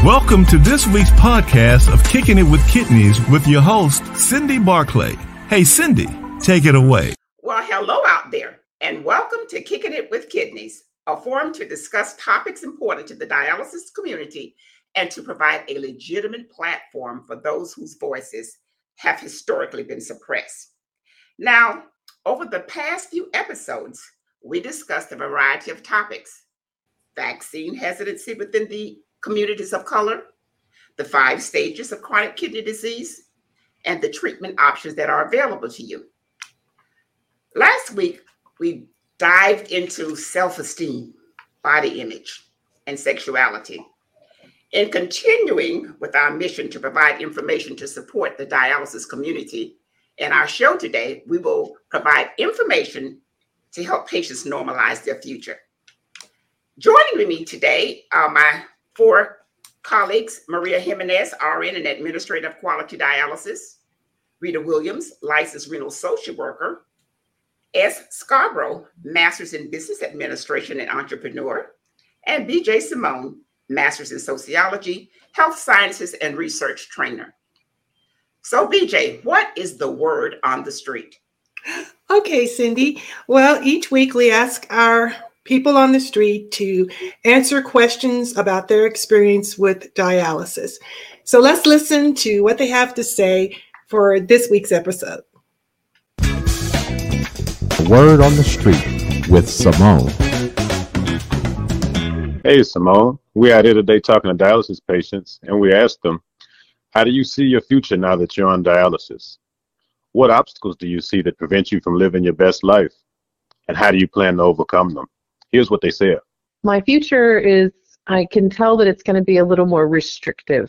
Welcome to this week's podcast of Kicking It with Kidneys with your host, Cindy Barclay. Hey, Cindy, take it away. Well, hello out there, and welcome to Kicking It with Kidneys, a forum to discuss topics important to the dialysis community and to provide a legitimate platform for those whose voices have historically been suppressed. Now, over the past few episodes, we discussed a variety of topics: vaccine hesitancy within the communities of color, the 5 stages of chronic kidney disease, and the treatment options that are available to you. Last week, we dived into self-esteem, body image, and sexuality. In continuing with our mission to provide information to support the dialysis community, in our show today, we will provide information to help patients normalize their future. Joining with me today are my 4 colleagues: Maria Jimenez, RN and Administrative Quality Dialysis; Rita Williams, Licensed Renal Social Worker; S. Scarborough, Master's in Business Administration and Entrepreneur; and BJ Simone, Master's in Sociology, Health Sciences, and Research Trainer. So, BJ, what is the word on the street? Okay, Cindy. Well, each week we ask our people on the street to answer questions about their experience with dialysis. So let's listen to what they have to say for this week's episode. Word on the Street with Simone. Hey, Simone. We're out here today talking to dialysis patients, and we asked them, how do you see your future now that you're on dialysis? What obstacles do you see that prevent you from living your best life? And how do you plan to overcome them? Here's what they said. My future is, I can tell that it's going to be a little more restrictive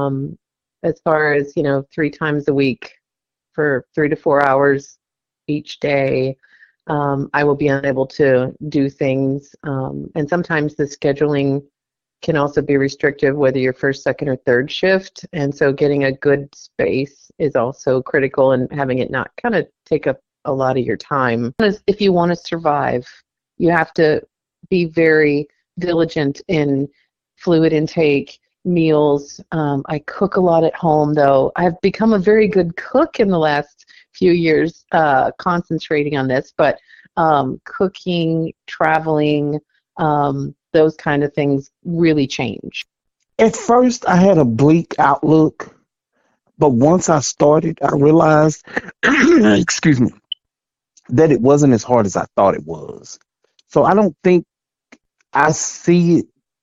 as far as, 3 times a week for 3 to 4 hours each day. I will be unable to do things. And sometimes the scheduling can also be restrictive, whether you're first, second, or third shift. And so getting a good space is also critical, and having it not kind of take up a lot of your time. If you want to survive, you have to be very diligent in fluid intake, meals. I cook a lot at home, though. I've become a very good cook in the last few years, concentrating on this. But cooking, traveling, those kind of things really change. At first, I had a bleak outlook, but once I started, I realized, excuse me, that it wasn't as hard as I thought it was. So I don't think I see it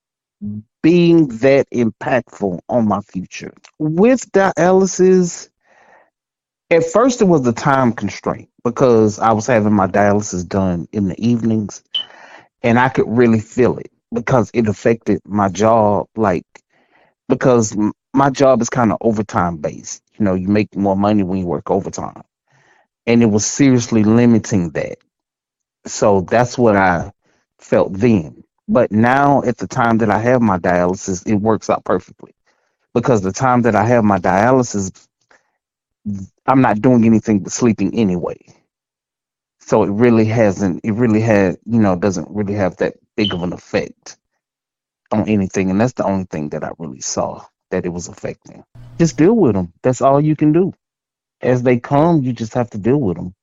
being that impactful on my future. With dialysis, at first it was the time constraint because I was having my dialysis done in the evenings, and I could really feel it because it affected my job, because my job is kind of overtime based. You make more money when you work overtime. And it was seriously limiting that. So that's what I felt then. But now at the time that I have my dialysis, it works out perfectly. Because the time that I have my dialysis, I'm not doing anything but sleeping anyway. So it really doesn't really have that big of an effect on anything. And that's the only thing that I really saw that it was affecting. Just deal with them. That's all you can do. As they come, you just have to deal with them.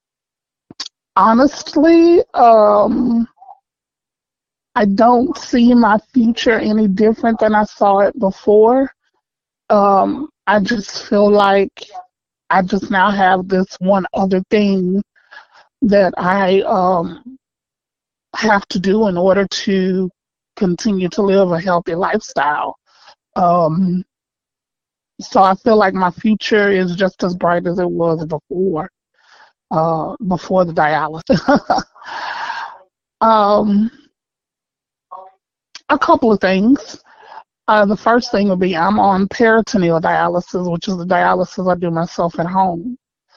Honestly, I don't see my future any different than I saw it before. I just feel like I just now have this one other thing that I have to do in order to continue to live a healthy lifestyle. So I feel like my future is just as bright as it was before the dialysis. A couple of things. The first thing would be I'm on peritoneal dialysis, which is the dialysis I do myself at home.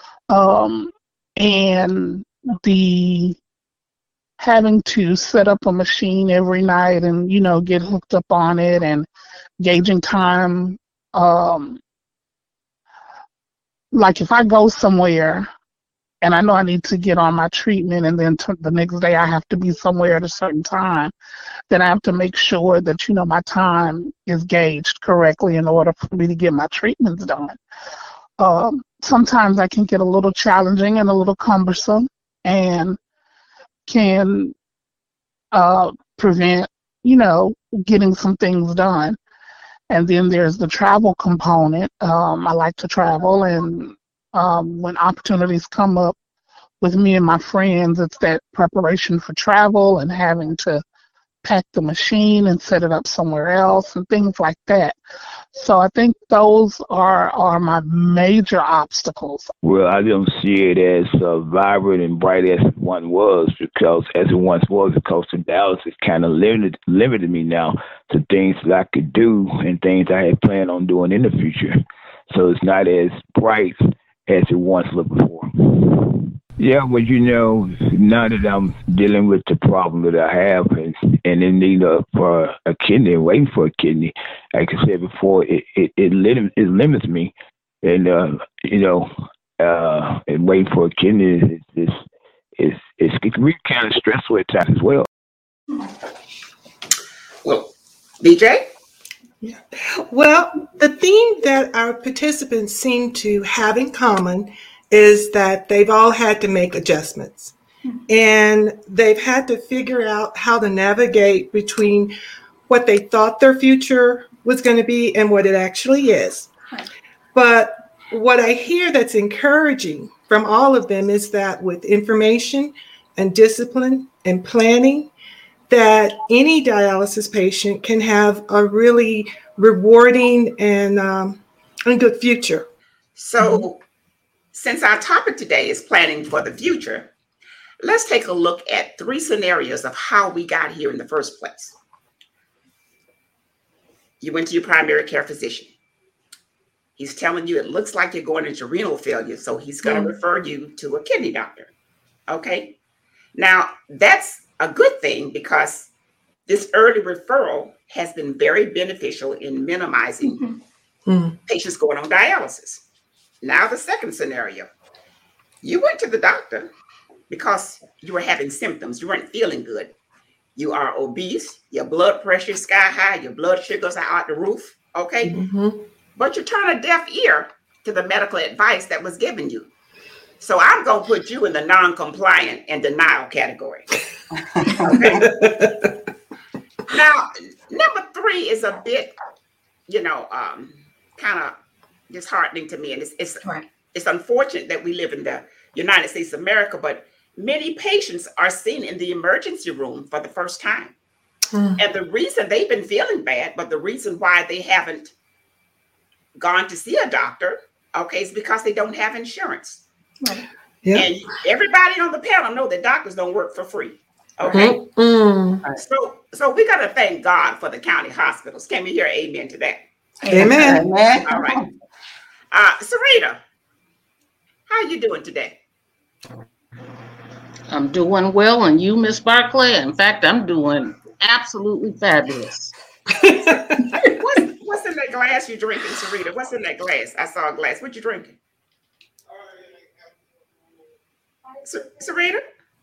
And the having to set up a machine every night and, get hooked up on it and gauging time. Like if I go somewhere and I know I need to get on my treatment, and then the next day I have to be somewhere at a certain time, then I have to make sure that, my time is gauged correctly in order for me to get my treatments done. Sometimes I can get a little challenging and a little cumbersome, and can prevent, getting some things done. And then there's the travel component. I like to travel, and when opportunities come up with me and my friends, it's that preparation for travel and having to pack the machine and set it up somewhere else and things like that. So I think those are my major obstacles. Well, I don't see it as vibrant and bright as one was, because Dallas is kind of limited me now to things that I could do and things I had planned on doing in the future. So it's not as bright as it once looked before. Yeah, well, now that I'm dealing with the problem that I have and in need for a kidney, waiting for a kidney, like I said before, it limits me, and and waiting for a kidney is really kind of stressful at times as well. Well, BJ? Yeah. Well, the theme that our participants seem to have in common is that they've all had to make adjustments, and they've had to figure out how to navigate between what they thought their future was going to be and what it actually is. But what I hear that's encouraging from all of them is that with information and discipline and planning, that any dialysis patient can have a really rewarding and good future. So, since our topic today is planning for the future, let's take a look at 3 scenarios of how we got here in the first place. You went to your primary care physician. He's telling you it looks like you're going into renal failure, so he's going to refer you to a kidney doctor. Okay? Now, that's a good thing, because this early referral has been very beneficial in minimizing patients going on dialysis. Now, the second scenario, you went to the doctor because you were having symptoms. You weren't feeling good. You are obese. Your blood pressure is sky high. Your blood sugars are out the roof. Okay. But you turn a deaf ear to the medical advice that was given you. So I'm going to put you in the non-compliant and denial category. Okay. Now, number 3 is a bit, kind of disheartening to me, and it's unfortunate that we live in the United States of America, but many patients are seen in the emergency room for the first time. And the reason they've been feeling bad, but the reason why they haven't gone to see a doctor, is because they don't have insurance. Yeah. And everybody on the panel know that doctors don't work for free. Okay. So we got to thank God for the county hospitals. Can we hear amen to that? Amen. All right. Sarita, how are you doing today? I'm doing well, and you, Miss Barclay? In fact, I'm doing absolutely fabulous. What's in that glass you're drinking, Sarita? What's in that glass? I saw a glass. What you drinking? Sarita?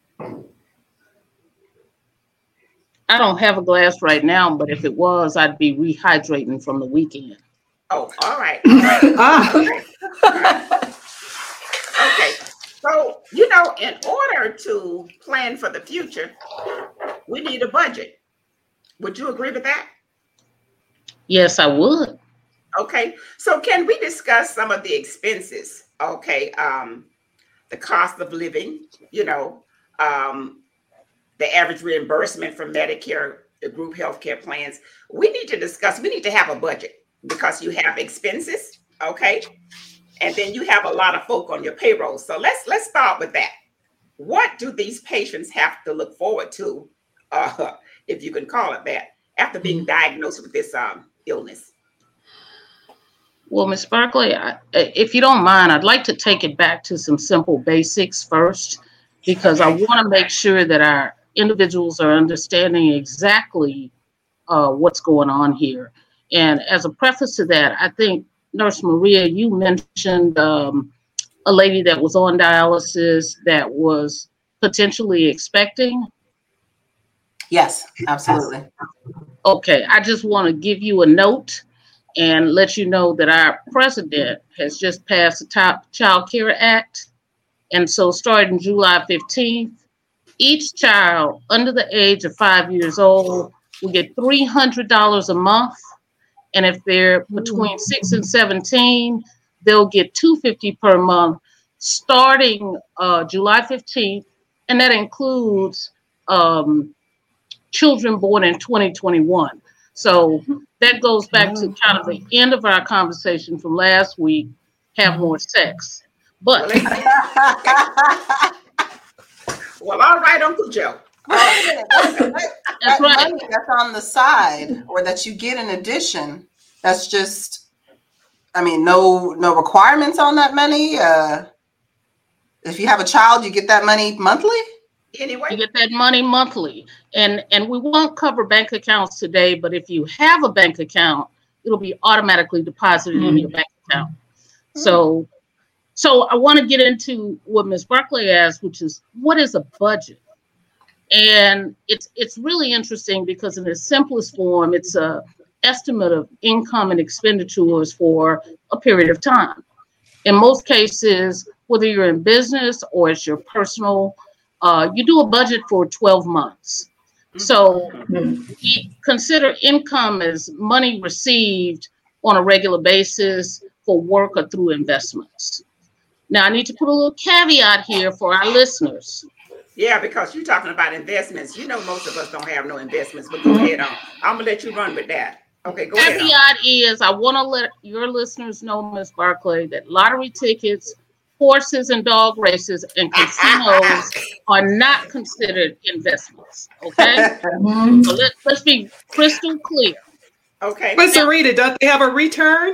I don't have a glass right now, but if it was, I'd be rehydrating from the weekend. Oh, all right. Okay. Okay. So, in order to plan for the future, we need a budget. Would you agree with that? Yes, I would. Okay. So can we discuss some of the expenses? Okay. The cost of living, the average reimbursement from Medicare, the group healthcare plans. We need to have a budget, because you have expenses, okay? And then you have a lot of folk on your payroll. So let's start with that. What do these patients have to look forward to, if you can call it that, after being diagnosed with this illness? Well, Ms. Barclay, if you don't mind, I'd like to take it back to some simple basics first, because I want to make sure that our individuals are understanding exactly what's going on here. And as a preface to that, I think, Nurse Maria, you mentioned a lady that was on dialysis that was potentially expecting? Yes, absolutely. Okay, I just want to give you a note and let you know that our president has just passed the Top Child Care Act. And so starting July 15th, each child under the age of 5 years old will get $300 a month. And if they're between 6 and 17, they'll get $250 per month starting July 15th. And that includes children born in 2021. So that goes back to kind of the end of our conversation from last week, have more sex. But well, all right, Uncle Joe. That's right. Money that's on the side or that you get in addition, that's just, I mean, no requirements on that money. If you have a child, you get that money monthly? Anyway, you get that money monthly, and we won't cover bank accounts today, but if you have a bank account, it'll be automatically deposited in your bank account. So I want to get into what Ms. Barclay asked, which is, what is a budget? And it's really interesting because in its simplest form, it's a estimate of income and expenditures for a period of time. In most cases, whether you're in business or it's your personal, you do a budget for 12 months. So we consider income as money received on a regular basis for work or through investments. Now, I need to put a little caveat here for our listeners. Yeah, because you're talking about investments. You know, most of us don't have no investments, but go ahead on. I'm going to let you run with that. Okay, go ahead. Caveat is, I want to let your listeners know, Ms. Barclay, that lottery tickets, horses and dog races, and casinos are not considered investments. Okay? So let's be crystal clear. Okay. But Sarita, don't they have a return?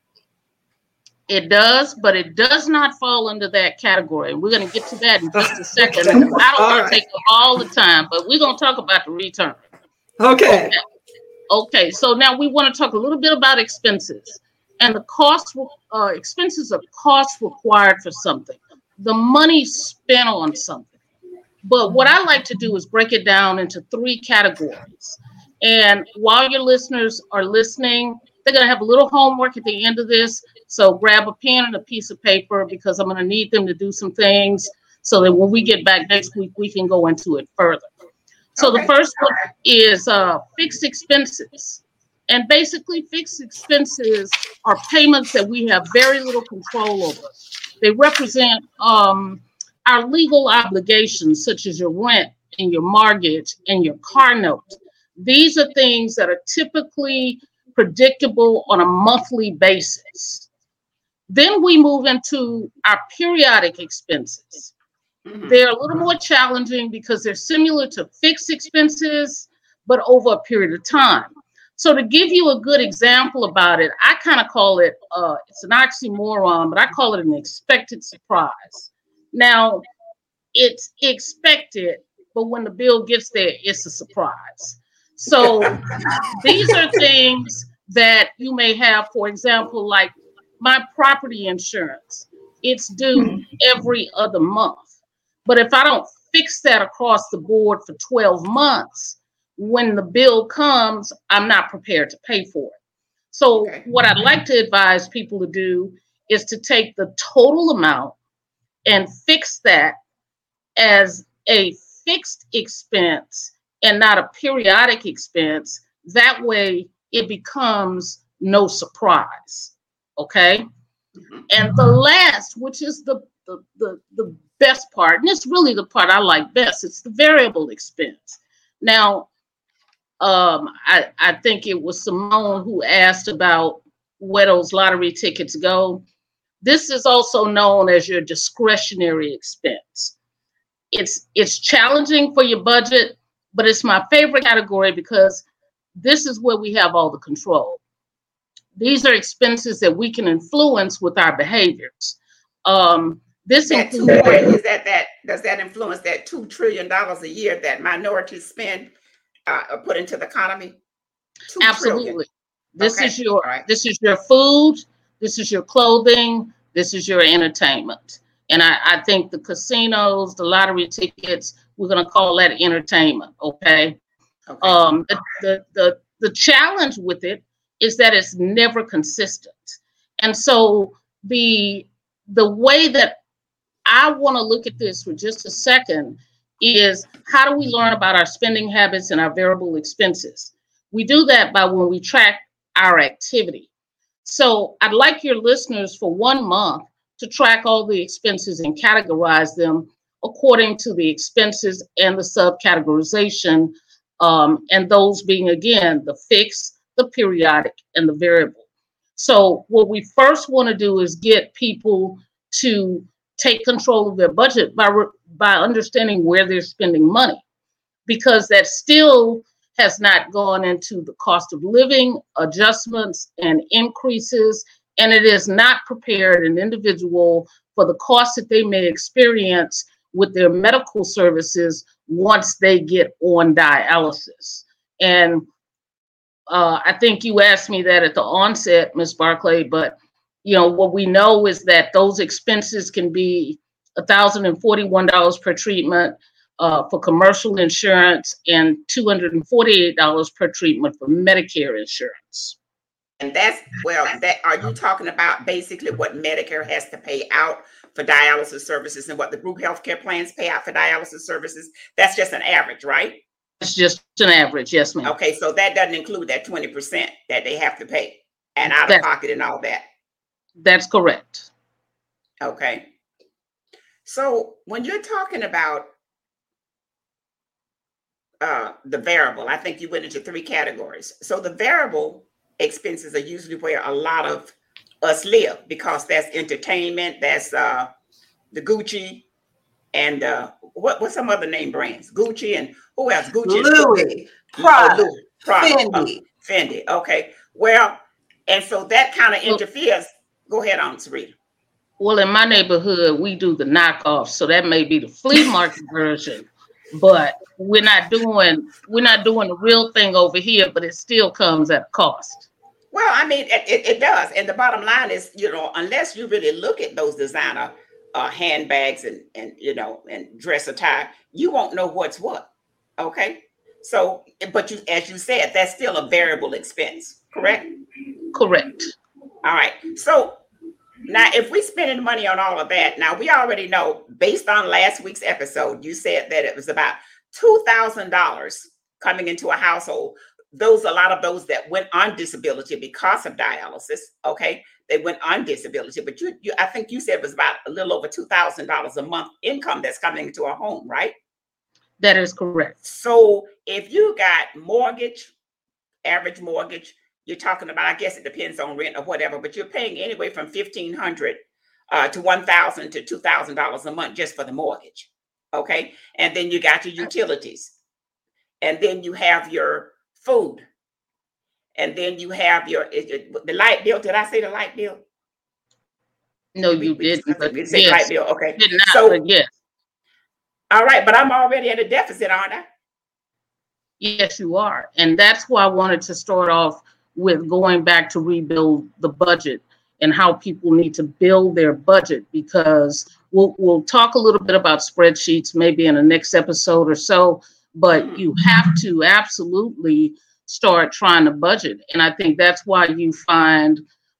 It does, but it does not fall under that category. We're going to get to that in just a second. I don't want to take up all the time, but we're going to talk about the return. Okay. Okay, so now we want to talk a little bit about expenses. And the cost, expenses are costs required for something. The money spent on something. But what I like to do is break it down into 3 categories. And while your listeners are listening, they're going to have a little homework at the end of this. So grab a pen and a piece of paper because I'm going to need them to do some things so that when we get back next week, we can go into it further. So the first one is fixed expenses. And basically fixed expenses are payments that we have very little control over. They represent our legal obligations, such as your rent and your mortgage and your car note. These are things that are typically predictable on a monthly basis. Then we move into our periodic expenses. They're a little more challenging because they're similar to fixed expenses, but over a period of time. So to give you a good example about it, I kind of call it, it's an oxymoron, but I call it an expected surprise. Now, it's expected, but when the bill gets there, it's a surprise. So these are things that you may have, for example, like my property insurance. It's due every other month. But if I don't fix that across the board for 12 months, when the bill comes, I'm not prepared to pay for it. So what I'd like to advise people to do is to take the total amount and fix that as a fixed expense and not a periodic expense. That way it becomes no surprise. Okay. And the last, which is the best part, and it's really the part I like best, it's the variable expense. Now, I think it was Simone who asked about where those lottery tickets go. This is also known as your discretionary expense. It's challenging for your budget, but it's my favorite category because this is where we have all the control. These are expenses that we can influence with our behaviors. This includes, does that influence that $2 trillion a year that minorities spend put into the economy? Absolutely. This is your food, this is your clothing, This is your entertainment. And I think the casinos, the lottery tickets, we're going to call that entertainment, okay? The challenge with it is that it's never consistent. And so the way that I want to look at this for just a second is, how do we learn about our spending habits and our variable expenses? We do that by when we track our activity. So I'd like your listeners for 1 month to track all the expenses and categorize them according to the expenses and the subcategorization, and those being, again, the fixed, the periodic, and the variable. So what we first want to do is get people to take control of their budget by understanding where they're spending money, because that still has not gone into the cost of living adjustments and increases, and it has not prepared an individual for the costs that they may experience with their medical services once they get on dialysis. And I think you asked me that at the onset, Ms. Barclay, but what we know is that those expenses can be $1,041 per treatment for commercial insurance and $248 per treatment for Medicare insurance. And are you talking about basically what Medicare has to pay out for dialysis services and what the group healthcare plans pay out for dialysis services? That's just an average, right? It's just an average, yes, ma'am. Okay, so that doesn't include that 20% that they have to pay and out of pocket and all that. That's correct. Okay. So when you're talking about the variable, I think you went into 3 categories. So the variable expenses are usually where a lot of us live, because that's entertainment, that's the Gucci, and what's some other name brands? Gucci, and who else? Gucci, Louis, Prada, Fendi. Fendi. Okay. Well, and so that kind of interferes. Go ahead on, Sarita. Well, in my neighborhood, we do the knockoffs, so that may be the flea market version, but we're not doing the real thing over here, but it still comes at a cost. Well, I mean, it does. And the bottom line is, unless you really look at those designer handbags and dress attire, you won't know what's what. Okay. So, but as you said, that's still a variable expense, correct? Correct. All right. So now, if we're spending money on all of that, now we already know, based on last week's episode, you said that it was about $2,000 coming into a household. A lot of those that went on disability because of dialysis. Okay, they went on disability, but I think you said it was about a little over $2,000 a month income that's coming into a home, right? That is correct. So if you got average mortgage, you're talking about, I guess it depends on rent or whatever, but you're paying anyway from $1,500 to $1,000 to $2,000 a month just for the mortgage. Okay, and then you got your utilities, and then you have your food, and then you have the light bill. Did I say the light bill? No, you didn't. But you said light bill. Okay. Did not, so yes. All right, but I'm already at a deficit, aren't I? Yes, you are, and that's why I wanted to start off with going back to rebuild the budget and how people need to build their budget, because we'll talk a little bit about spreadsheets maybe in the next episode or so. But you have to absolutely start trying to budget. And I think that's why you find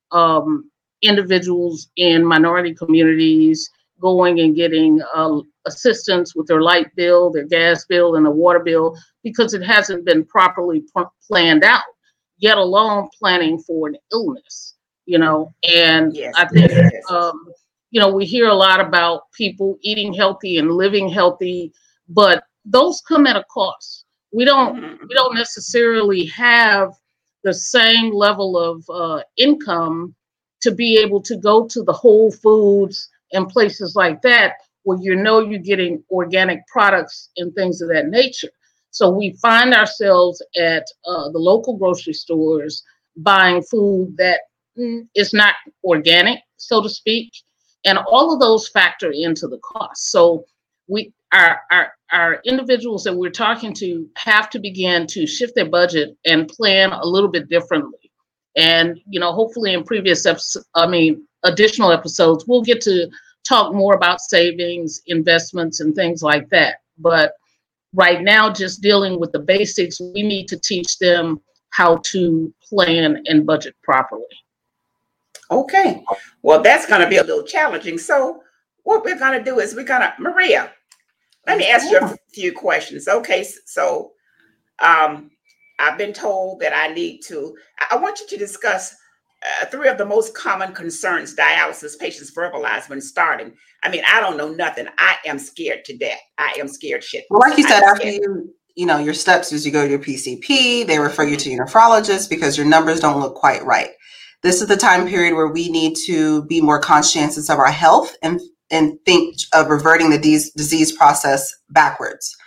individuals in minority communities going and getting assistance with their light bill, their gas bill, and the water bill, because it hasn't been properly planned out, yet alone planning for an illness, And yes, I think, we hear a lot about people eating healthy and living healthy, but those come at a cost. We don't necessarily have the same level of income to be able to go to the Whole Foods and places like that where you're getting organic products and things of that nature. So we find ourselves at the local grocery stores buying food that is not organic, so to speak, and all of those factor into the cost. So our individuals that we're talking to have to begin to shift their budget and plan a little bit differently. And hopefully in previous additional episodes, we'll get to talk more about savings, investments, and things like that. But right now, just dealing with the basics, we need to teach them how to plan and budget properly. Okay. Well, that's going to be a little challenging. So what we're going to do is Maria, let me ask you a few questions. Okay. So I've been told that I want you to discuss 3 of the most common concerns dialysis patients verbalize when starting. I mean, I don't know nothing. I am scared to death. I am scared shit. Well, like you said, after your steps is you go to your PCP, they refer you to your nephrologist because your numbers don't look quite right. This is the time period where we need to be more conscientious of our health and think of reverting the disease process backwards.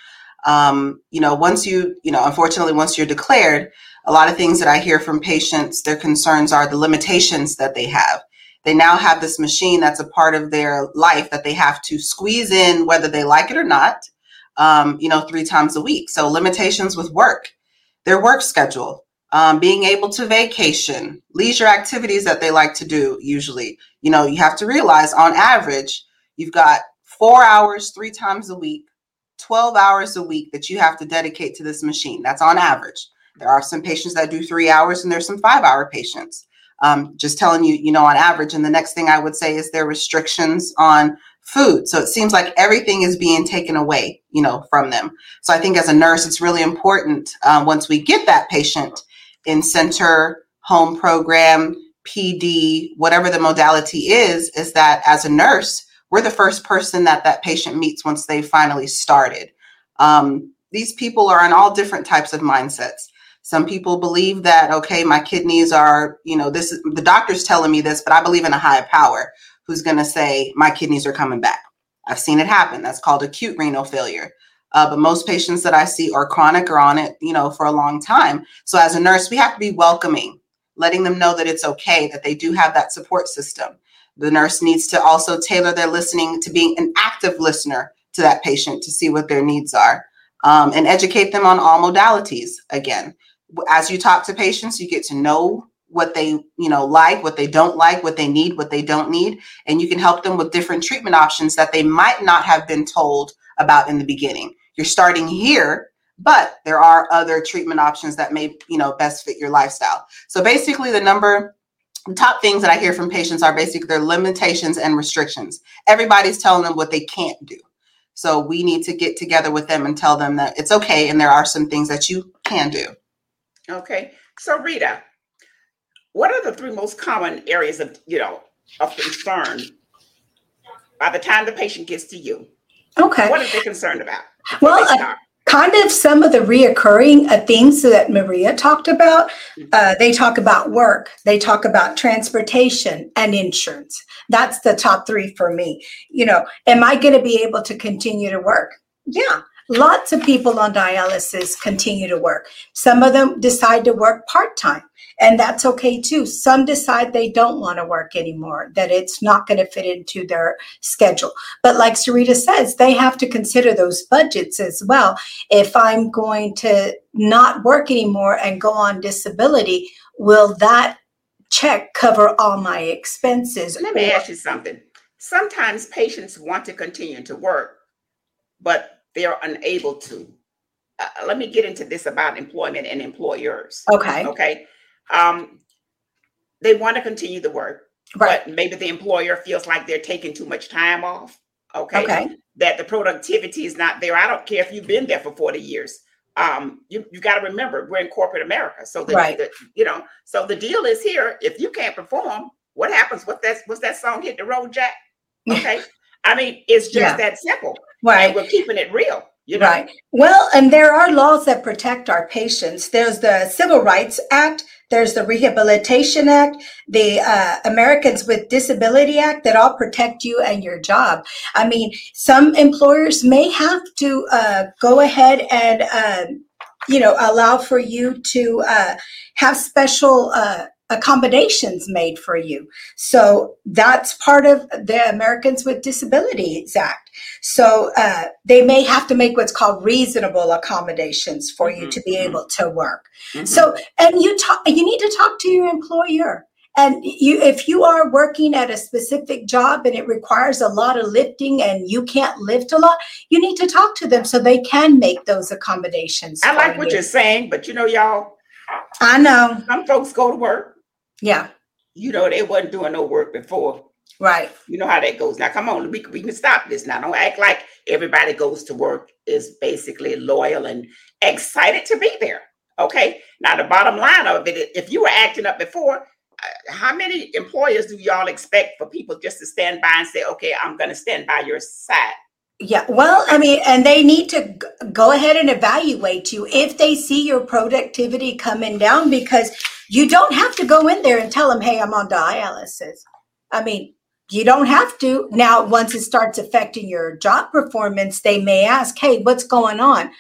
Unfortunately, once you're declared, a lot of things that I hear from patients, their concerns are the limitations that they have. They now have this machine that's a part of their life that they have to squeeze in, whether they like it or not, 3 times a week. So limitations with work, their work schedule, being able to vacation, leisure activities that they like to do. Usually, you have to realize on average, you've got 4 hours, 3 times a week, 12 hours a week that you have to dedicate to this machine. That's on average. There are some patients that do 3 hours and there's some 5-hour patients. Just telling you, on average. And the next thing I would say is there are restrictions on food. So it seems like everything is being taken away, from them. So I think as a nurse, it's really important once we get that patient in center, home program, PD, whatever the modality is that as a nurse, we're the first person that patient meets once they finally started. These people are in all different types of mindsets. Some people believe that, okay, my kidneys are, the doctor's telling me this, but I believe in a higher power who's going to say my kidneys are coming back. I've seen it happen. That's called acute renal failure. But most patients that I see are chronic or on it, for a long time. So as a nurse, we have to be welcoming, letting them know that it's okay, that they do have that support system. The nurse needs to also tailor their listening to being an active listener to that patient to see what their needs are, and educate them on all modalities. Again, as you talk to patients, you get to know what they, like, what they don't like, what they need, what they don't need. And you can help them with different treatment options that they might not have been told about in the beginning. You're starting here, but there are other treatment options that may, best fit your lifestyle. So basically the top things that I hear from patients are basically their limitations and restrictions. Everybody's telling them what they can't do. So we need to get together with them and tell them that it's okay. And there are some things that you can do. Okay. So Rita, what are the 3 most common areas of concern by the time the patient gets to you? Okay. What are they concerned about? Well, kind of some of the reoccurring things that Maria talked about. They talk about work. They talk about transportation and insurance. That's the top 3 for me. Am I going to be able to continue to work? Yeah. Lots of people on dialysis continue to work. Some of them decide to work part-time, and that's okay too. Some decide they don't want to work anymore, that it's not going to fit into their schedule. But like Sarita says, they have to consider those budgets as well. If I'm going to not work anymore and go on disability, will that check cover all my expenses? Let me ask you something. Sometimes patients want to continue to work, but they are unable to. Let me get into this about employment and employers. Okay. They want to continue the work, right, but maybe the employer feels like they're taking too much time off. Okay. That the productivity is not there. I don't care if you've been there for 40 years. You got to remember, we're in corporate America. So so the deal is here. If you can't perform, what happens? What's that song, Hit the Road, Jack? Okay. I mean, it's just that simple. Right. And we're keeping it real. Right. Well, and there are laws that protect our patients. There's the Civil Rights Act. There's the Rehabilitation Act, the Americans with Disability Act that all protect you and your job. I mean, some employers may have to go ahead and, allow for you to have special accommodations made for you. So that's part of the Americans with Disabilities Act. So they may have to make what's called reasonable accommodations for you to be able to work. So, and you need to talk to your employer And if you are working at a specific job and it requires a lot of lifting and you can't lift a lot, you need to talk to them so they can make those accommodations. I like what you're saying, but y'all, I know some folks go to work. Yeah. They wasn't doing no work before. Right. You know how that goes. Now, come on, we can stop this now. Don't act like everybody goes to work is basically loyal and excited to be there. Okay. Now, the bottom line of it, if you were acting up before, how many employers do y'all expect for people just to stand by and say, okay, I'm going to stand by your side? Yeah, well, I mean, and they need to go ahead and evaluate you if they see your productivity coming down, because you don't have to go in there and tell them, hey, I'm on dialysis. I mean, you don't have to. Now, once it starts affecting your job performance, they may ask, hey, what's going on?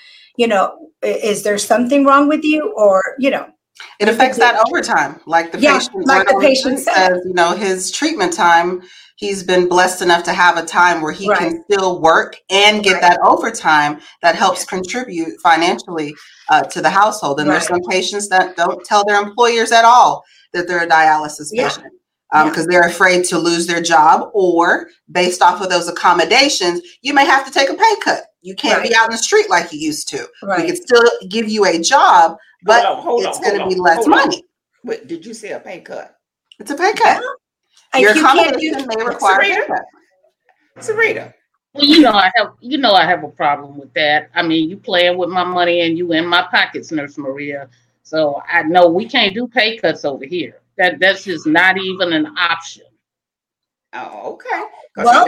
Is there something wrong with you? Or, it affects that overtime. Like the patient says, his treatment time, he's been blessed enough to have a time where he can still work and get that overtime that helps contribute financially to the household. And there's some patients that don't tell their employers at all that they're a dialysis patient because they're afraid to lose their job, or based off of those accommodations, you may have to take a pay cut. You can't be out in the street like you used to. We can still give you a job, but it's going to be less money. Wait, did you say a pay cut? It's a pay cut. Your accommodation may require a pay cut. Sarita. Well, I have a problem with that. I mean, you playing with my money and you in my pockets, Nurse Maria. So I know we can't do pay cuts over here. That's just not even an option. Oh, okay. Well,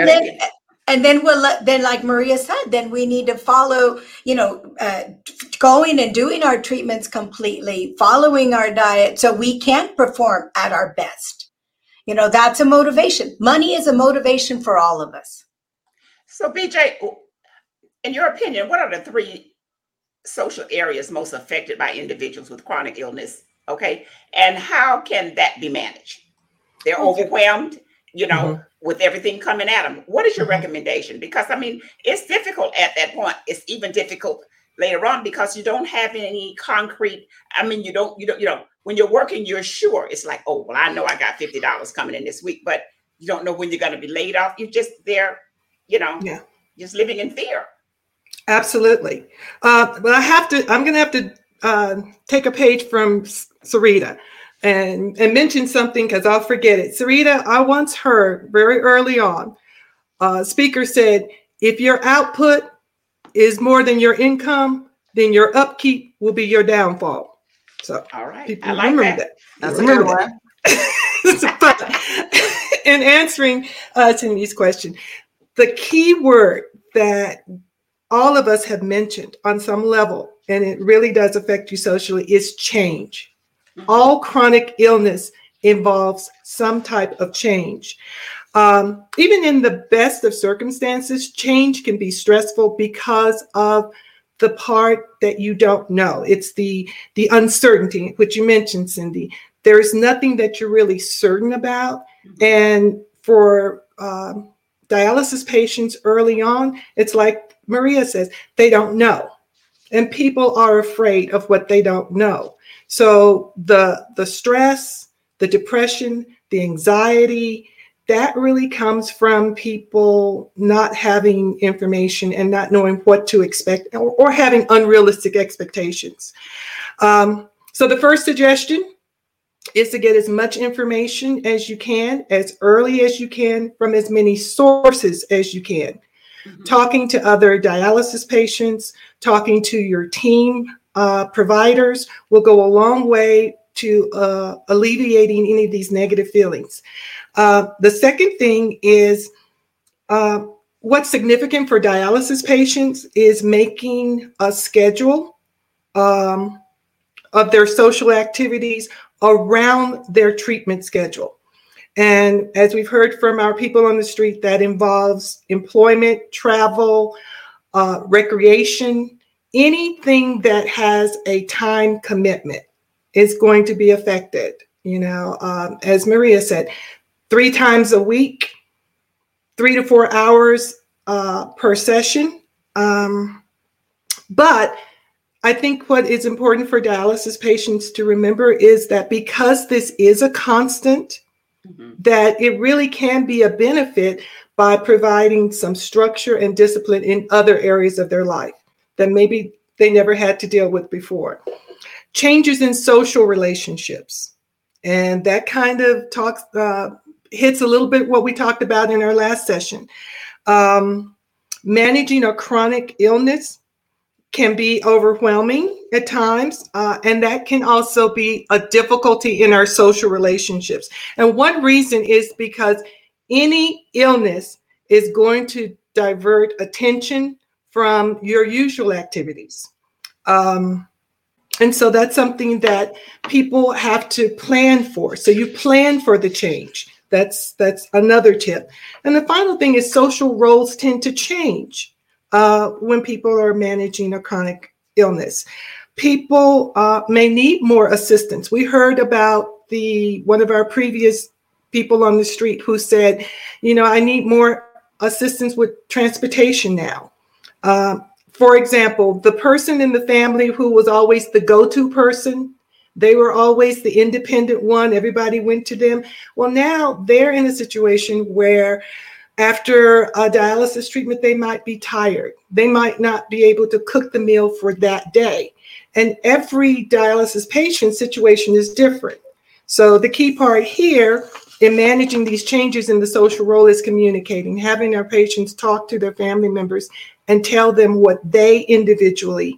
then like Maria said, then we need to follow, going and doing our treatments completely, following our diet so we can perform at our best. That's a motivation. Money is a motivation for all of us. So BJ, in your opinion, what are the 3 social areas most affected by individuals with chronic illness? Okay. And how can that be managed? They're overwhelmed, with everything coming at them. What is your recommendation? Because I mean, it's difficult at that point. It's even difficult later on because you don't have any concrete. I mean, you don't, when you're working, you're sure it's like, oh, well, I know I got $50 coming in this week, but you don't know when you're going to be laid off. You're just there, just living in fear. Absolutely. But I'm going to have to take a page from Sarita and mention something because I'll forget it. Sarita, I once heard very early on, a speaker said, if your output is more than your income, then your upkeep will be your downfall. So all right, people I like remember that. That's a good one. In answering Cindy's question, the key word that all of us have mentioned on some level, and it really does affect you socially, is change. All chronic illness involves some type of change. Even in the best of circumstances, change can be stressful because of the part that you don't know. It's the uncertainty, which you mentioned, Cindy. There's nothing that you're really certain about. And for dialysis patients early on, it's like Maria says, they don't know. And people are afraid of what they don't know. So the stress, the depression, the anxiety, that really comes from people not having information and not knowing what to expect or having unrealistic expectations. So the first suggestion is to get as much information as you can, as early as you can, from as many sources as you can. Talking to other dialysis patients, talking to your team providers will go a long way to alleviating any of these negative feelings. The second thing is what's significant for dialysis patients is making a schedule of their social activities around their treatment schedule. And as we've heard from our people on the street, that involves employment, travel, recreation, anything that has a time commitment is going to be affected. As Maria said, 3 times a week, 3 to 4 hours per session. But I think what is important for dialysis patients to remember is that because this is a constant, that it really can be a benefit by providing some structure and discipline in other areas of their life that maybe they never had to deal with before. Changes in social relationships. And that kind of hits a little bit what we talked about in our last session. Managing a chronic illness can be overwhelming at times, and that can also be a difficulty in our social relationships. And one reason is because any illness is going to divert attention from your usual activities. And so that's something that people have to plan for. So you plan for the change. That's another tip. And the final thing is social roles tend to change when people are managing a chronic illness. People may need more assistance. We heard about one of our previous people on the street who said, I need more assistance with transportation now. For example, the person in the family who was always the go-to person, they were always the independent one. Everybody went to them. Well, now they're in a situation where after a dialysis treatment, they might be tired. They might not be able to cook the meal for that day. And every dialysis patient situation is different. So the key part here in managing these changes in the social role is communicating, having our patients talk to their family members and tell them what they individually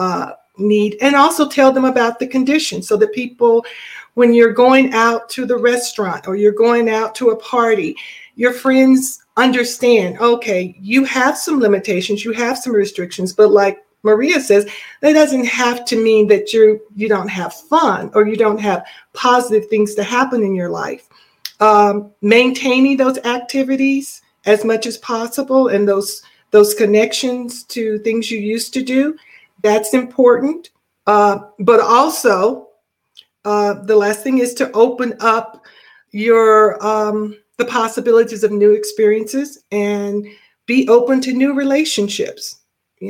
need, and also tell them about the condition so that people, when you're going out to the restaurant or you're going out to a party, your friends understand, okay, you have some limitations, you have some restrictions, but like Maria says, that doesn't have to mean that you don't have fun or you don't have positive things to happen in your life. Maintaining those activities as much as possible and those connections to things you used to do, that's important. But also, the last thing is to open up your the possibilities of new experiences and be open to new relationships.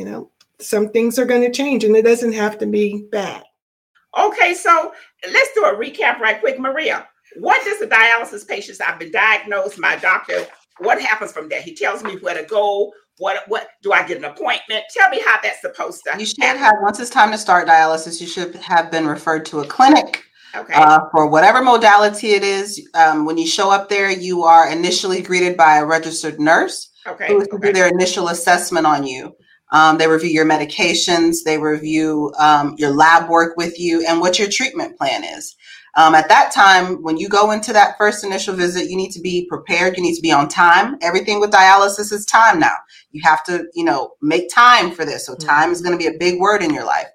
Some things are going to change and it doesn't have to be bad. Okay, so let's do a recap right quick. Maria, what does the dialysis patients, I've been diagnosed, my doctor, what happens from there? He tells me where to go. What do I get an appointment? Tell me how that's supposed to happen. You should have, once it's time to start dialysis, you should have been referred to a clinic. Okay. For whatever modality it is. When you show up there, you are initially greeted by a registered nurse who will do their initial assessment on you. They review your medications, they review your lab work with you and what your treatment plan is. At that time, when you go into that first initial visit, you need to be prepared. You need to be on time. Everything with dialysis is time now. You have to, make time for this. So time is going to be a big word in your life.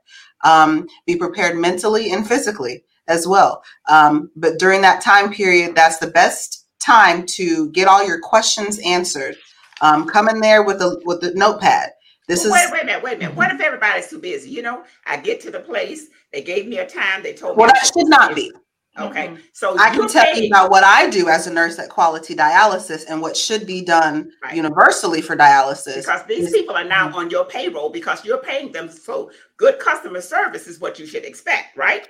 Be prepared mentally and physically as well. But during that time period, that's the best time to get all your questions answered. Come in there with the notepad. Wait a minute. What if everybody's too busy? I get to the place, they gave me a time, they told me. Well, that should not be. Okay. So I can tell you about what I do as a nurse at Quality Dialysis and what should be done universally for dialysis. Because these people are now on your payroll because you're paying them. So good customer service is what you should expect, right?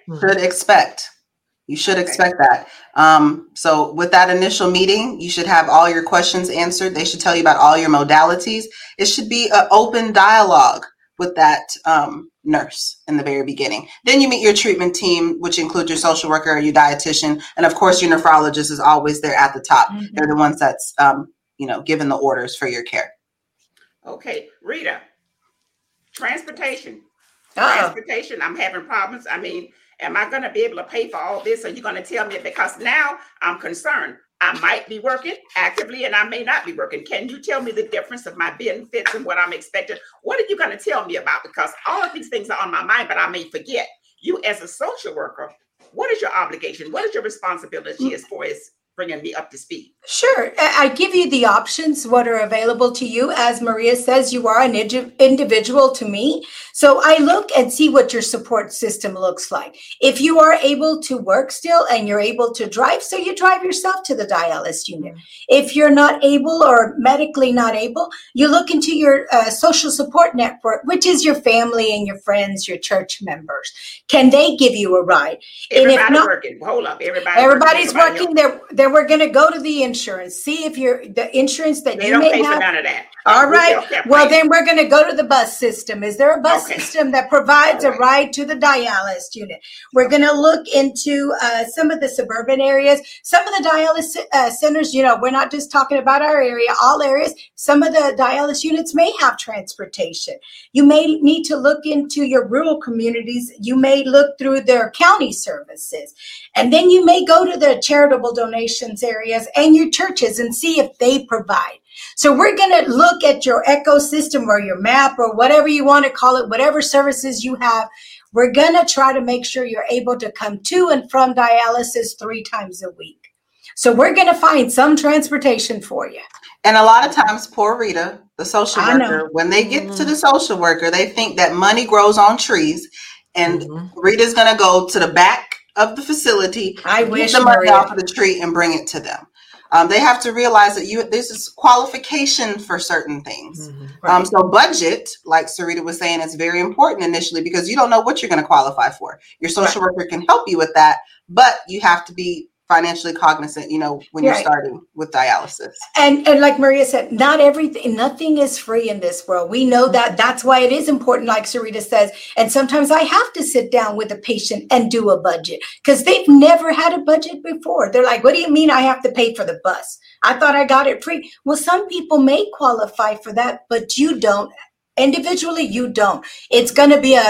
You should expect that. So with that initial meeting, you should have all your questions answered. They should tell you about all your modalities. It should be an open dialogue with that nurse in the very beginning. Then you meet your treatment team, which includes your social worker or your dietitian. And of course, your nephrologist is always there at the top. Mm-hmm. They're the ones that's, given the orders for your care. Okay, Rita, transportation. Transportation, I'm having problems. I mean, am I going to be able to pay for all this? Are you going to tell me? Because now I'm concerned. I might be working actively and I may not be working. Can you tell me the difference of my benefits and what I'm expected? What are you going to tell me about? Because all of these things are on my mind, but I may forget. You as a social worker, what is your obligation? What is your responsibility as far as bringing me up to speed. Sure. I give you the options, what are available to you. As Maria says, you are an individual to me. So I look and see what your support system looks like. If you are able to work still and you're able to drive, so you drive yourself to the dialysis unit. If you're not able or medically not able, you look into your social support network, which is your family and your friends, your church members. Can they give you a ride? Everybody's working. Hold up. Everybody's working. Then we're going to go to the insurance. See if the insurance that they you don't may pay have. For none of that. All right. Well, then we're going to go to the bus system. Is there a bus system that provides a ride to the dialysis unit? We're going to look into some of the suburban areas. Some of the dialysis centers, we're not just talking about our area, all areas. Some of the dialysis units may have transportation. You may need to look into your rural communities. You may look through their county services. And then you may go to the charitable donations areas and your churches and see if they provide. So we're going to look at your ecosystem or your map or whatever you want to call it, whatever services you have. We're going to try to make sure you're able to come to and from dialysis 3 times a week. So we're going to find some transportation for you. And a lot of times, poor Rita, the social worker, when they get to the social worker, they think that money grows on trees. And Rita's going to go to the back of the facility, get the money off of the tree and bring it to them. They have to realize that this is qualification for certain things. Right. So budget, like Sarita was saying, is very important initially because you don't know what you're going to qualify for. Your social worker can help you with that, but you have to be financially cognizant, when you're starting with dialysis. And like Maria said, nothing is free in this world. We know that. That's why it is important, like Sarita says. And sometimes I have to sit down with a patient and do a budget because they've never had a budget before. They're like, what do you mean I have to pay for the bus? I thought I got it free. Well, some people may qualify for that, but you don't. Individually, you don't. It's going to be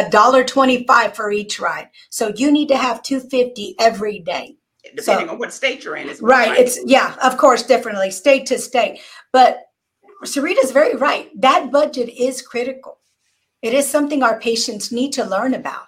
$1.25 for each ride. So you need to have $2.50 every day. Depending on what state you're in. Right. It's, of course, differently, state to state. But Sarita's very right. That budget is critical. It is something our patients need to learn about.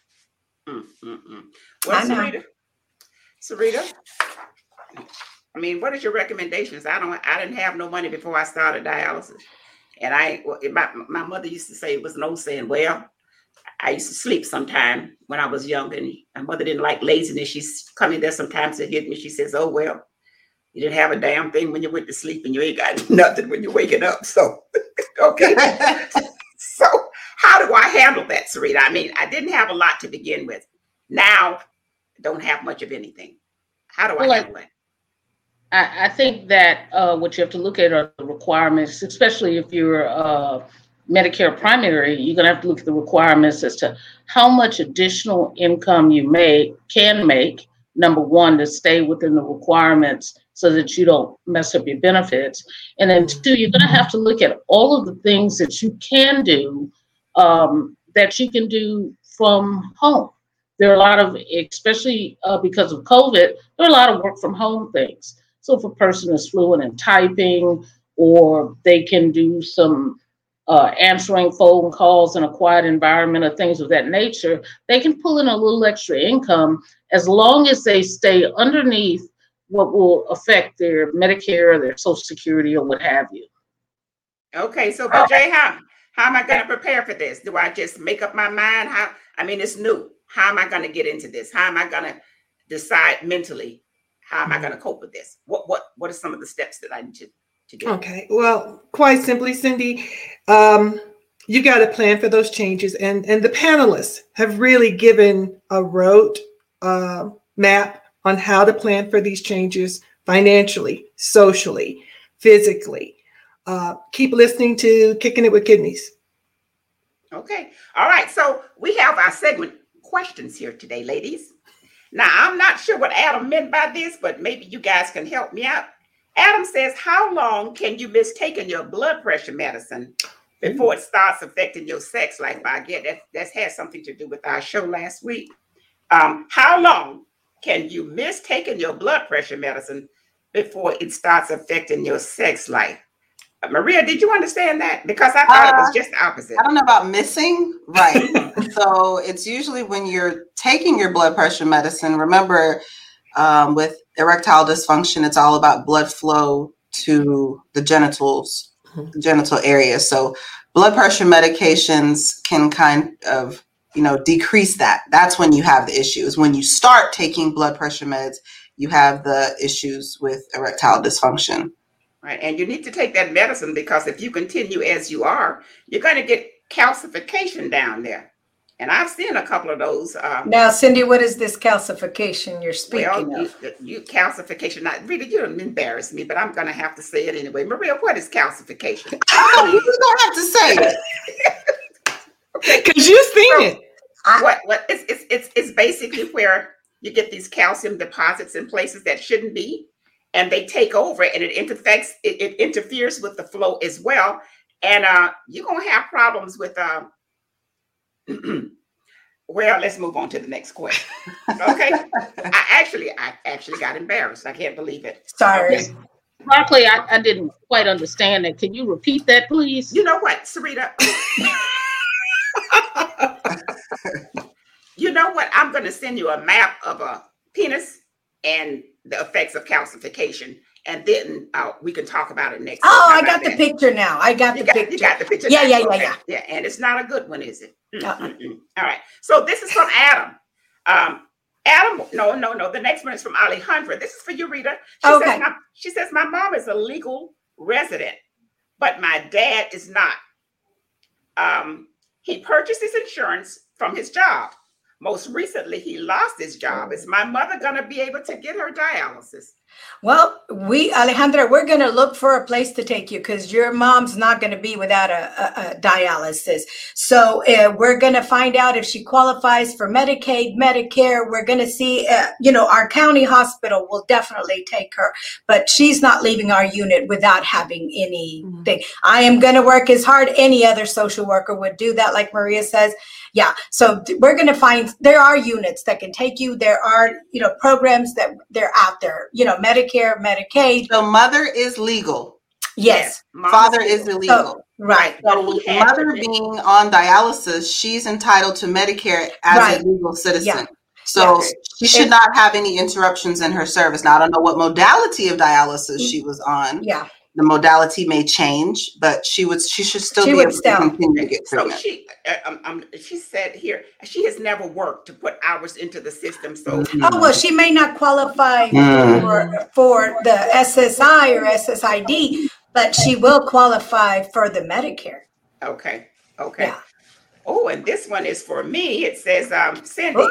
Well, Sarita, I mean, what is your recommendations? I didn't have no money before I started dialysis. And my mother used to say, it was an old saying, well, I used to sleep sometime when I was young, and my mother didn't like laziness. She's coming there sometimes to hit me. She says, oh, well, you didn't have a damn thing when you went to sleep and you ain't got nothing when you're waking up. So, okay. So how do I handle that, Sarita? I mean, I didn't have a lot to begin with. Now, I don't have much of anything. How do I handle it? I think that what you have to look at are the requirements, especially if you're Medicare primary, you're going to have to look at the requirements as to how much additional income you can make, number one, to stay within the requirements so that you don't mess up your benefits. And then two, you're going to have to look at all of the things that you can do from home. There are a lot of, especially because of COVID, there are a lot of work from home things. So if a person is fluent in typing, or they can do some answering phone calls in a quiet environment or things of that nature, they can pull in a little extra income as long as they stay underneath what will affect their Medicare or their Social Security or what have you. Okay, so but Jay, how am I going to prepare for this? Do I just make up my mind? It's new. How am I going to get into this? How am I going to decide mentally? How am I going to cope with this? What are some of the steps that I need to do? Okay, well, quite simply, Cindy, you got to plan for those changes. And the panelists have really given a road map on how to plan for these changes financially, socially, physically. Keep listening to Kicking It with Kidneys. Okay. All right. So we have our segment questions here today, ladies. Now, I'm not sure what Adam meant by this, but maybe you guys can help me out. Adam says, how long can you miss taking your blood pressure medicine before it starts affecting your sex life? I get that has something to do with our show last week. How long can you miss taking your blood pressure medicine before it starts affecting your sex life? Maria, did you understand that? Because I thought it was just the opposite. I don't know about missing. Right. So it's usually when you're taking your blood pressure medicine, remember, With erectile dysfunction, it's all about blood flow to the genital area. So blood pressure medications can kind of, decrease that. That's when you have the issues. When you start taking blood pressure meds, you have the issues with erectile dysfunction. Right. And you need to take that medicine, because if you continue as you are, you're going to get calcification down there. And I've seen a couple of those. Now, Cindy, what is this calcification you're speaking of? You calcification. Not really, you don't embarrass me, but I'm going to have to say it anyway. Maria, what is calcification? You don't have to say it. Because you've seen it. It's basically where you get these calcium deposits in places that shouldn't be, and they take over, and it interferes with the flow as well. And you're gonna have problems with well, let's move on to the next question. Okay. I actually got embarrassed. I can't believe it. Sorry. Okay. Barclay, I didn't quite understand that. Can you repeat that, please? You know what, Sarita? You know what? I'm going to send you a map of a penis and the effects of calcification, and then we can talk about it next. Oh, I got the picture now. I got the picture. You got the picture. Yeah, now. yeah, Okay. yeah. Yeah, and it's not a good one, is it? All right. So this is from Adam. Adam, no. The next one is from Alejandra. This is for you, Rita. She says, my mom is a legal resident, but my dad is not. He purchases insurance from his job. Most recently, he lost his job. Is my mother going to be able to get her dialysis? Well, Alejandra, we're going to look for a place to take you, because your mom's not going to be without a dialysis. So we're going to find out if she qualifies for Medicaid, Medicare. We're going to see, our county hospital will definitely take her, but she's not leaving our unit without having anything. I am going to work as hard any other social worker would do that, like Maria says. Yeah. So we're going to find, there are units that can take you. There are, programs that they're out there, Medicare, Medicaid. So mother is legal. Yes. Father is illegal. Oh, right. So mother being on dialysis, she's entitled to Medicare as a legal citizen. Yeah. So she should not have any interruptions in her service. Now, I don't know what modality of dialysis she was on. Yeah. The modality may change, but she should still be able to continue to get treatment. So she said here, she has never worked to put hours into the system. So she may not qualify for the SSI or SSID, but she will qualify for the Medicare. Okay. Yeah. Oh, and this one is for me. It says, Cindy,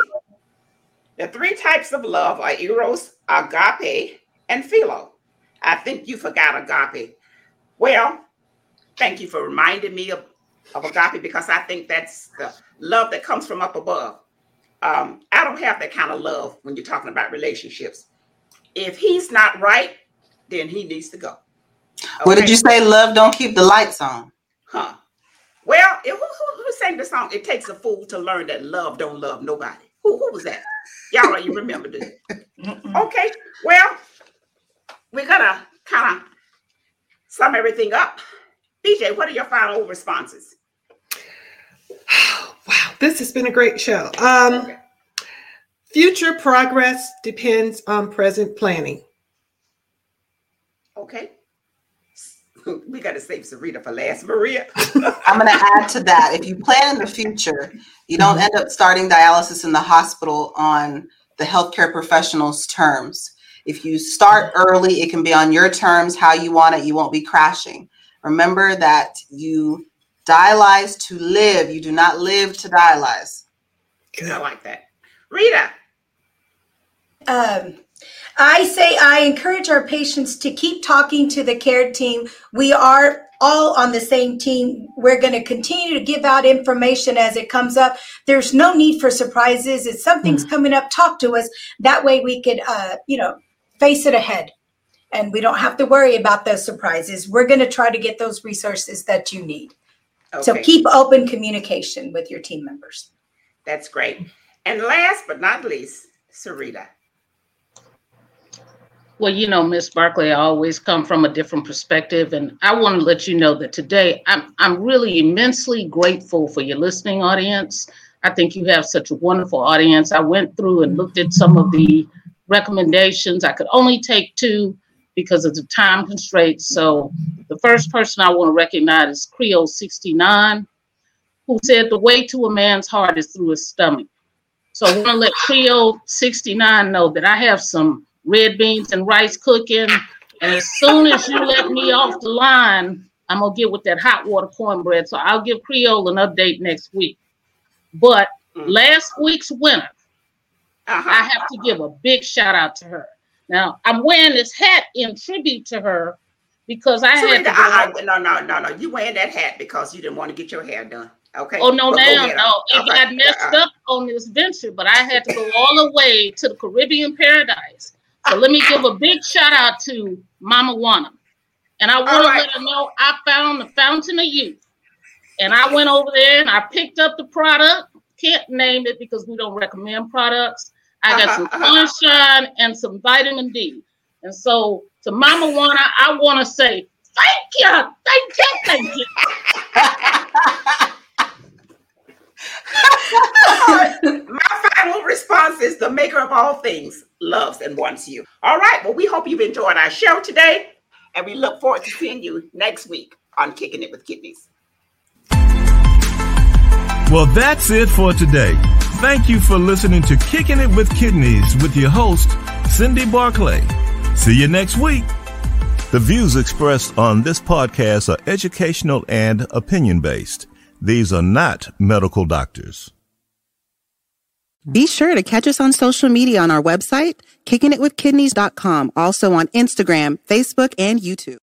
the 3 types of love are eros, agape, and philo. I think you forgot agape. Well, thank you for reminding me of agape, because I think that's the love that comes from up above. I don't have that kind of love when you're talking about relationships. If he's not right, then he needs to go. Okay? What did you say? Love don't keep the lights on. Huh. Well, who sang the song? It takes a fool to learn that love don't love nobody. Who was that? Y'all don't even remember this. Okay. Well, we're going to kind of sum everything up. BJ, what are your final responses? Wow, this has been a great show. Future progress depends on present planning. Okay. We got to save Sarita for last. Maria? I'm going to add to that. If you plan in the future, you don't end up starting dialysis in the hospital on the healthcare professional's terms. If you start early, it can be on your terms, how you want it. You won't be crashing. Remember that you dialyze to live. You do not live to dialyze. I like that. Rita? I encourage our patients to keep talking to the care team. We are all on the same team. We're going to continue to give out information as it comes up. There's no need for surprises. If something's coming up, talk to us. That way we could, face it ahead, and we don't have to worry about those surprises. We're going to try to get those resources that you need. Okay. So keep open communication with your team members. That's great. And last but not least, Sarita. Well, Ms. Barclay, I always come from a different perspective, and I want to let you know that today I'm really immensely grateful for your listening audience. I think you have such a wonderful audience. I went through and looked at some of the recommendations. I could only take 2 because of the time constraints. So the first person I want to recognize is Creole 69, who said the way to a man's heart is through his stomach. So I want to let Creole 69 know that I have some red beans and rice cooking. And as soon as you let me off the line, I'm going to get with that hot water cornbread. So I'll give Creole an update next week. But last week's winner, I have to give a big shout out to her. Now, I'm wearing this hat in tribute to her because I had to No. You wearing that hat because you didn't want to get your hair done. Okay. Oh, no, ma'am. No, it got messed up on this venture, but I had to go all the way to the Caribbean paradise. So let me give a big shout out to Mama Wana. And I want to let her know I found the Fountain of Youth. And I went over there and I picked up the product. Can't name it because we don't recommend products. I got some sunshine and some vitamin D. And so to Mama Wana, I want to say, thank you. My final response is the maker of all things loves and wants you. All right. Well, we hope you've enjoyed our show today, and we look forward to seeing you next week on Kicking It with Kidneys. Well, that's it for today. Thank you for listening to Kicking It with Kidneys with your host, Cindy Barclay. See you next week. The views expressed on this podcast are educational and opinion-based. These are not medical doctors. Be sure to catch us on social media on our website, kickingitwithkidneys.com, also on Instagram, Facebook, and YouTube.